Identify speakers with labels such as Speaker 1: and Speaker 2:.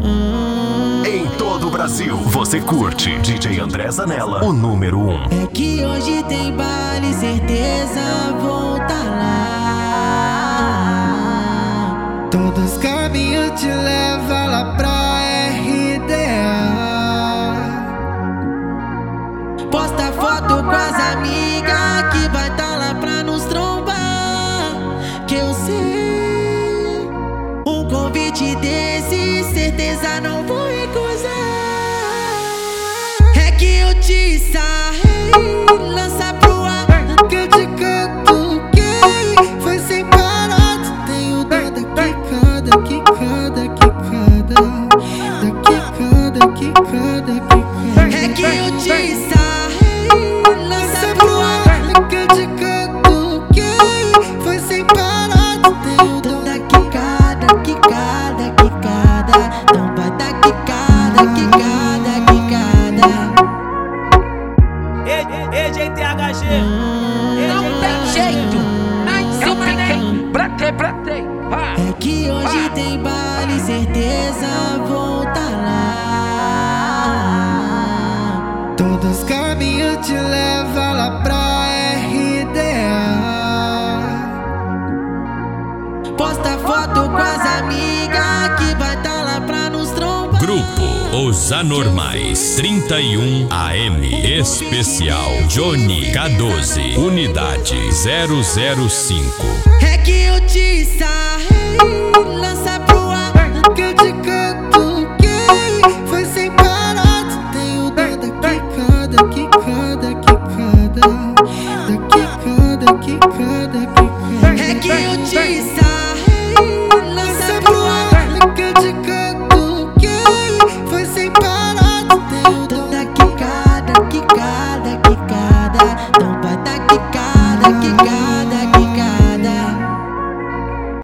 Speaker 1: Em todo o Brasil, você curte DJ André Zanella, o número 1.
Speaker 2: É que hoje tem baile, certeza vou tá lá.
Speaker 3: Todos os caminhos te levam lá pra RDA.
Speaker 2: Posta foto com as amigas que vai tá lá pra nos trombar. Que eu sei, um convite desse certeza não vou recusar. É que eu te sarrei, lança pro ar,
Speaker 3: Que eu te canto, quem foi sem parar. Tu tem o dó da quicada, quicada, quicada, da quicada, quicada, quicada.
Speaker 2: é que eu te sarrei, lança pro ar.
Speaker 3: Que eu te canto, quem foi sem parar. Tu tem o dó
Speaker 2: Da quicada, quicada, quicada, não vai dar quicada, quicada, quicada.
Speaker 4: EGTHG, não tem jeito, eu fiquei, bratei,
Speaker 2: É que hoje tem baile, certeza vou tá lá.
Speaker 3: Todos os caminhos te levam lá pra RDA.
Speaker 2: Posta foto com as amigas que vai tá lá pra nos trombar.
Speaker 5: Grupo Os Anormais 31 AM Especial Johnny K12 Unidade 005.
Speaker 2: É que eu te sarrei, lança pro ar.
Speaker 3: Que eu te canto, quem foi sem parar. Tu tem o dó da quicada, quicada, quicada, da quicada, quicada, quicada.
Speaker 2: É que eu te sarrei, lança pro ar.
Speaker 3: Que eu te canto, quem foi sem parar. Tu tem o dó
Speaker 2: Da quicada, quicada, quicada, não vai dar quicada, quicada.